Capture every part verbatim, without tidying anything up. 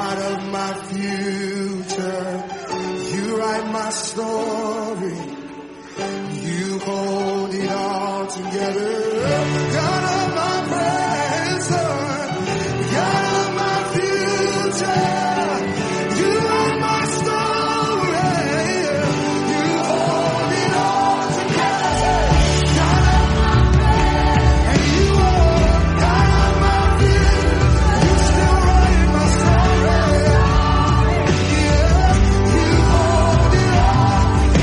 God of my future. You write my story. You hold it all together. God of my present. God of my future. You write my story. You hold it all together. God of my present. And you are God of my future. You still write my story. Yeah, you hold it all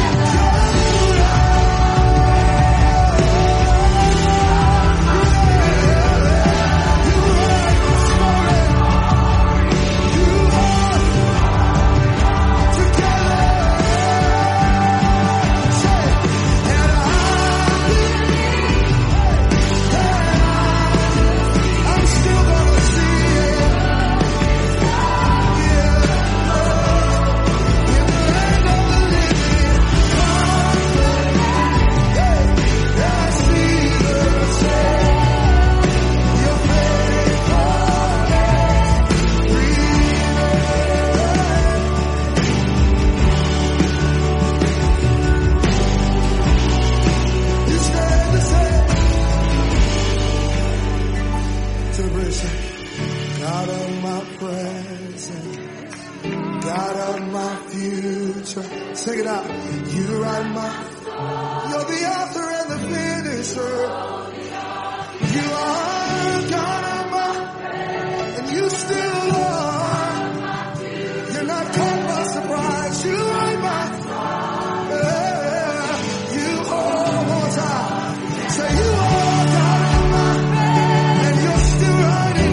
God of my present, God of my future. Sing it out. You write my, you're the author and the finisher. You are God of my, and you still are. You're not caught by surprise. You write my, yeah, you hold one more time. Say you are God of my, and you're still writing.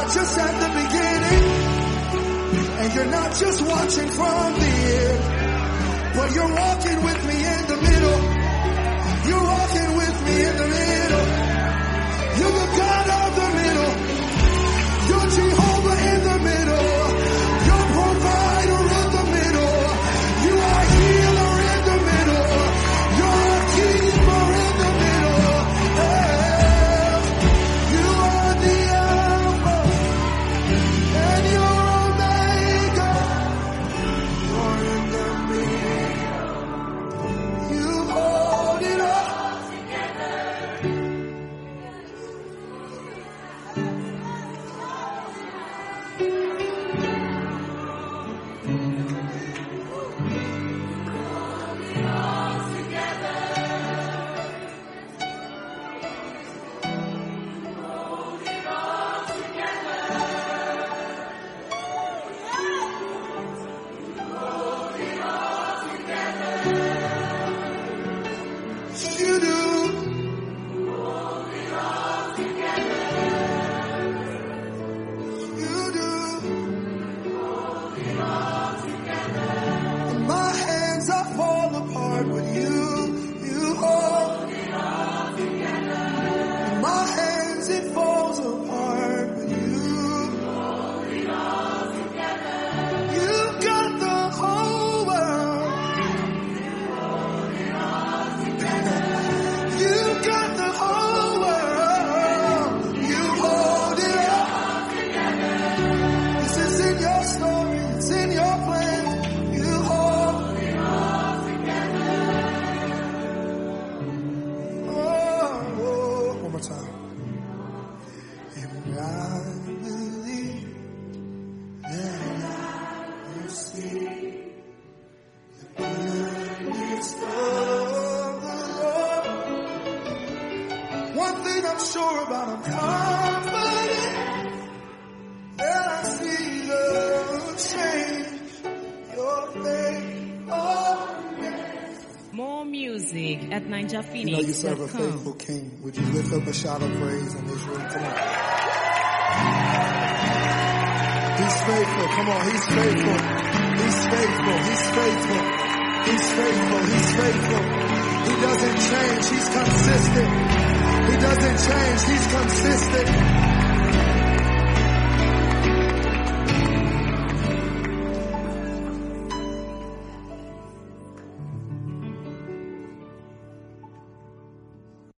just at the beginning, and you're not just watching from the end, but you're walking with me in the middle. You're walking with me in the middle. You're the God of the middle. You're Jehovah in the middle. You're provider in the middle. You are healer in the middle. You're a keeper in the middle. Hey, you are the Alpha and you're Omega. You're in the middle. You hold it all together. You do. You do. And my hands I fall apart, but you, you hold. And my hands it falls apart, but you, you got the whole world. You got the whole world. You hold it all. This is in your story. It's in your plan. You hold it all together. Oh, oh. One more time. And I believe that I will see the goodness of the Lord. One thing I'm sure about, I'm confident that I see the change, your faithfulness. More music at ninja You know you phoenix serve a dot com. faithful king. Would you lift up a shout of praise in this room? Come on. He's faithful. Come on. He's faithful. He's faithful. He's faithful. He's faithful. He's faithful. He doesn't change. He's consistent. He doesn't change. He's consistent.